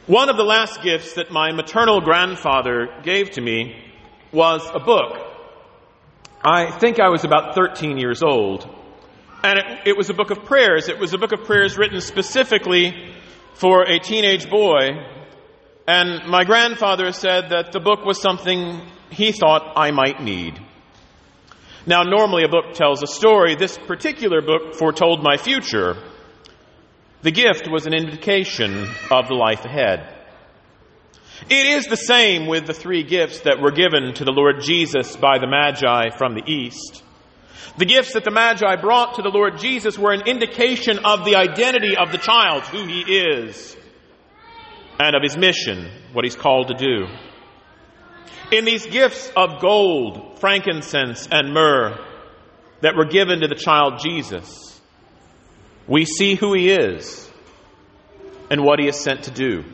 One of the last gifts that my maternal grandfather gave to me was a book. I think I was about 13 years old. And it was a book of prayers. It was a book of prayers written specifically for a teenage boy. And my grandfather said that the book was something he thought I might need. Now, normally a book tells a story. This particular book foretold my future. The gift was an indication of the life ahead. It is the same with the three gifts that were given to the Lord Jesus by the Magi from the east. The gifts that the Magi brought to the Lord Jesus were an indication of the identity of the child, who he is, and of his mission, what he's called to do. In these gifts of gold, frankincense, and myrrh that were given to the child Jesus, we see who he is and what he is sent to do.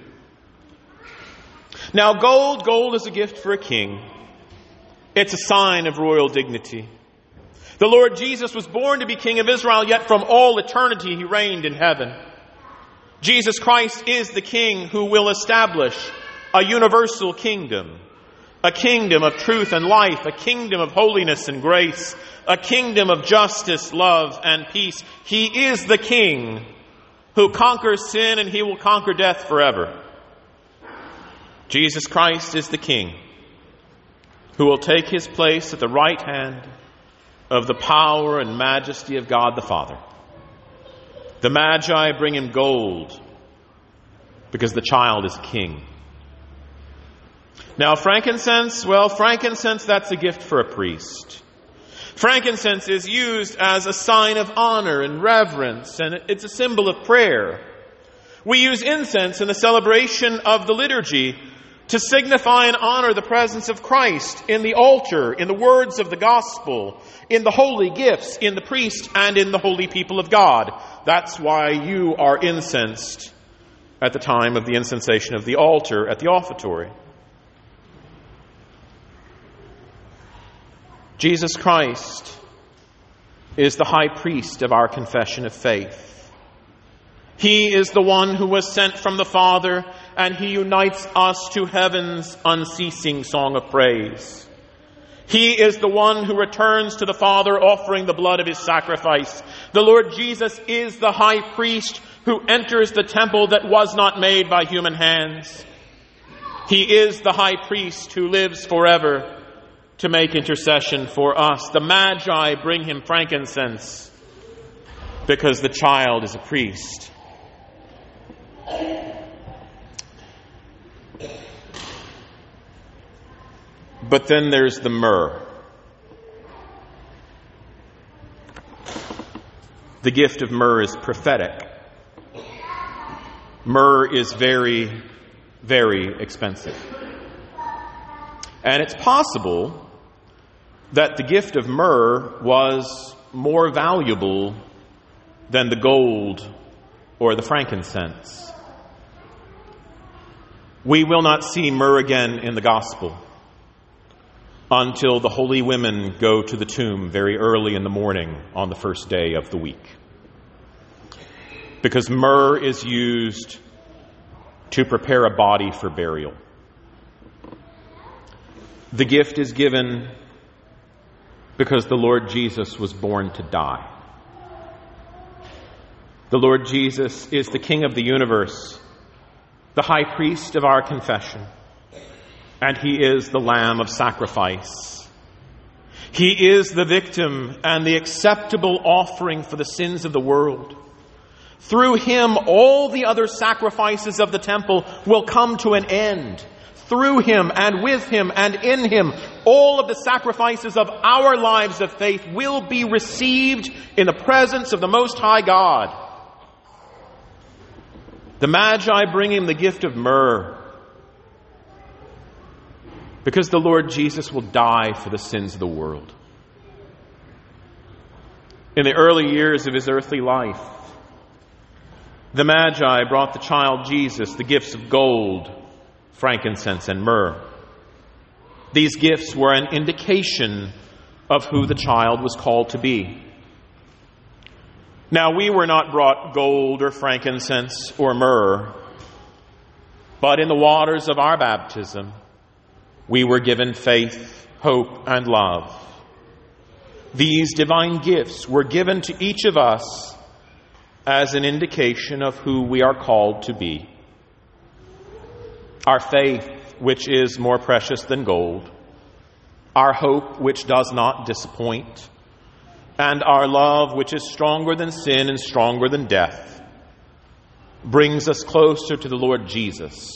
Now, gold is a gift for a king. It's a sign of royal dignity. The Lord Jesus was born to be King of Israel, yet from all eternity he reigned in heaven. Jesus Christ is the King who will establish a universal kingdom, a kingdom of truth and life, a kingdom of holiness and grace, a kingdom of justice, love, and peace. He is the King who conquers sin, and he will conquer death forever. Jesus Christ is the King who will take his place at the right hand of the power and majesty of God the Father. The Magi bring him gold because the child is king. Now, frankincense, that's a gift for a priest. Frankincense is used as a sign of honor and reverence, and it's a symbol of prayer. We use incense in the celebration of the liturgy to signify and honor the presence of Christ in the altar, in the words of the gospel, in the holy gifts, in the priest, and in the holy people of God. That's why you are incensed at the time of the incensation of the altar at the offertory. Jesus Christ is the high priest of our confession of faith. He is the one who was sent from the Father, and he unites us to heaven's unceasing song of praise. He is the one who returns to the Father offering the blood of his sacrifice. The Lord Jesus is the high priest who enters the temple that was not made by human hands. He is the high priest who lives forever to make intercession for us. The Magi bring him frankincense because the child is a priest. But then there's the myrrh. The gift of myrrh is prophetic. Myrrh is very, very expensive. And it's possible that the gift of myrrh was more valuable than the gold or the frankincense. We will not see myrrh again in the gospel until the holy women go to the tomb very early in the morning on the first day of the week. Because myrrh is used to prepare a body for burial. The gift is given because the Lord Jesus was born to die. The Lord Jesus is the King of the universe, the high priest of our confession, and he is the Lamb of sacrifice. He is the victim and the acceptable offering for the sins of the world. Through him, all the other sacrifices of the temple will come to an end. Through him and with him and in him, all of the sacrifices of our lives of faith will be received in the presence of the Most High God. The Magi bring him the gift of myrrh because the Lord Jesus will die for the sins of the world. In the early years of his earthly life, the Magi brought the child Jesus the gifts of gold, frankincense, and myrrh. These gifts were an indication of who the child was called to be. Now, we were not brought gold or frankincense or myrrh, but in the waters of our baptism, we were given faith, hope, and love. These divine gifts were given to each of us as an indication of who we are called to be. Our faith, which is more precious than gold, our hope, which does not disappoint, and our love, which is stronger than sin and stronger than death, brings us closer to the Lord Jesus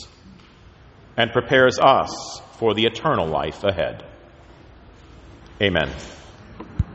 and prepares us for the eternal life ahead. Amen.